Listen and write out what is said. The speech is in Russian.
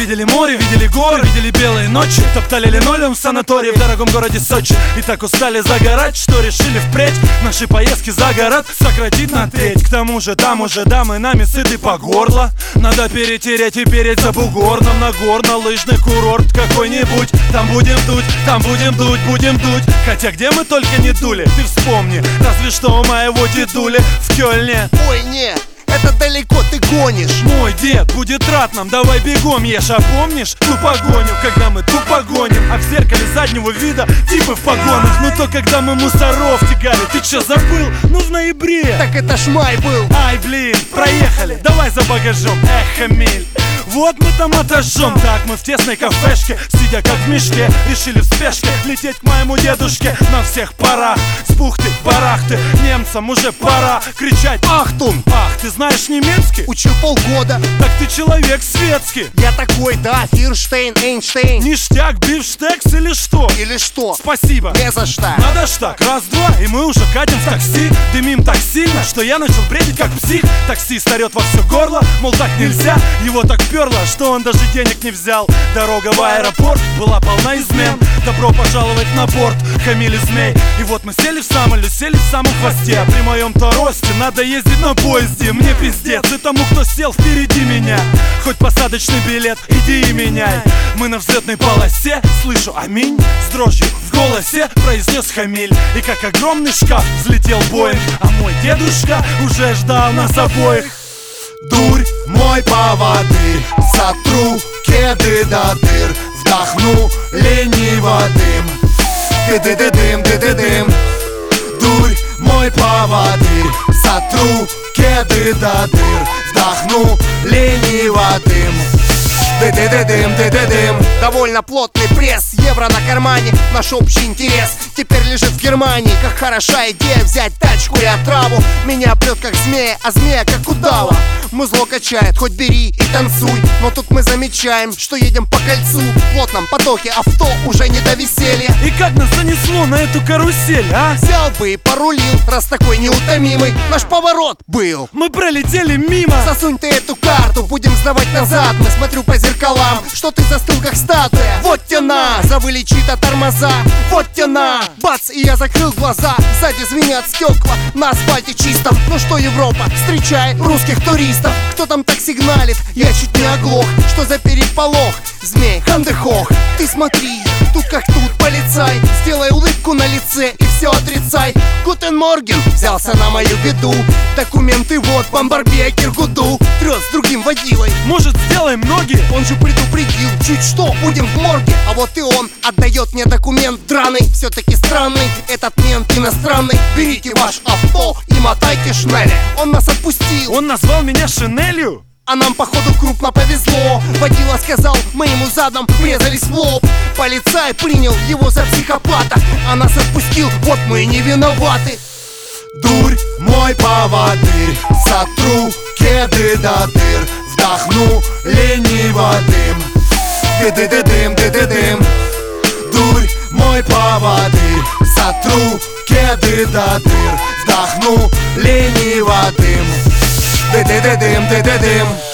Видели море, видели горы, видели белые ночи, топтали линолеум в санатории в дорогом городе Сочи. И так устали загорать, что решили впредь наши поездки за город сократить на треть. К тому же там уже дамы нами сыты по горло. Надо перетереть и переть за бугор нам на горно-лыжный курорт какой-нибудь. Там будем дуть, будем дуть. Хотя где мы только не дули, ты вспомни. Разве что у моего дедули в Кёльне. Ой, нет, это далеко ты гонишь. Мой дед будет рад нам, давай бегом ешь. А помнишь ту погоню, когда мы тупо гоним, а в зеркале заднего вида типы в погонах? Ну то когда мы мусоров тягали, ты чё забыл? Ну в ноябре. Так это ж май был. Ай, блин, проехали, давай за багажом. Эх, Эмиль, вот мы там отожжем. Так мы в тесной кафешке, сидя как в мешке, решили в спешке лететь к моему дедушке. На всех парах, с бухты-барахты, немцам уже пора кричать «Ахтун!» Ах, ты знаешь немецкий? Учил полгода. Так ты человек светский. Я такой, да, Фирштейн, Эйнштейн. Ништяк, бифштекс или что? Или что? Спасибо. Не за что. Надо ж так, раз-два, и мы уже катим в такси. Дымим так сильно, что я начал бредить как псих. Таксист орет во все горло, мол так нельзя. Его так перло, что он даже денег не взял. Дорога в аэропорт была полна измен. Добро пожаловать на борт, хамили змей. И вот мы сели в самолет, сели в самом хвосте. А при моем-то росте надо ездить на поезде. Мне пиздец, и тому, кто сел впереди меня. Хоть посадочный билет, иди и меняй. Мы на взлетной полосе, слышу аминь. С дрожью в голосе произнес Хамиль. И как огромный шкаф взлетел Боинг. А мой дедушка уже ждал нас обоих. Дурь, мой поводырь, сотру кеды до дыр, вдохну лениво дым. Ты-ты-ты-дым, ты-ты-дым. Дурь, мой поводырь, сотру кеды до дыр, вдохну лениво дым. Ты-ты-ты-дым, ты-ты-дым. Довольно плотный пресс, евро на кармане. Наш общий интерес теперь лежит в Германии. Как хороша идея взять тачку и отраву. Меня прет как змея, а змея как удава. Музло качает, хоть бери и танцуй. Но тут мы замечаем, что едем по кольцу. В плотном потоке авто уже не до веселья. И как нас занесло на эту карусель, а? Взял бы и порулил, раз такой неутомимый. Наш поворот был. Мы пролетели мимо. Засунь ты эту карту, будем сдавать назад. Мы смотрю по зеркалам, что ты застыл как статуя. Вот тяна, завыли чьи-то тормоза. Вот тяна, бац, и я закрыл глаза. Сзади звенят стекла, на асфальте чистом. Ну что, Европа, встречай русских туристов. Кто там так сигналит? Я чуть не оглох. Что за переполох? Змей, хандехох. Ты смотри, тут как тут полицай. Сделай улыбку на лице и все отрицай. Гутен Морген взялся на мою беду. Документы вот, Бамбарбия, Киргуду. Трёс с другим водилой. Может, сделаем ноги? Он же предупредил, чуть что, будем в морге. А вот и он отдает мне документ драный. Все-таки странный, этот мент иностранный. Берите ваш авто и мотайте шнели. Он нас отпустил. Он назвал меня Шинелью? А нам походу крупно повезло. Водила сказал, мы ему задом врезались в лоб. Полицай принял его за психопата, а нас отпустил, вот мы и не виноваты. Дурь, мой поводырь, сотру кеды до дыр, вдохну лениво дым. Ты-ты-ты-дым, ты-ты-дым. Дурь, мой поводырь, сотру кеды до дыр, вдохну лениво дым. Ты-ты-ты-дым, ты-ты-дым.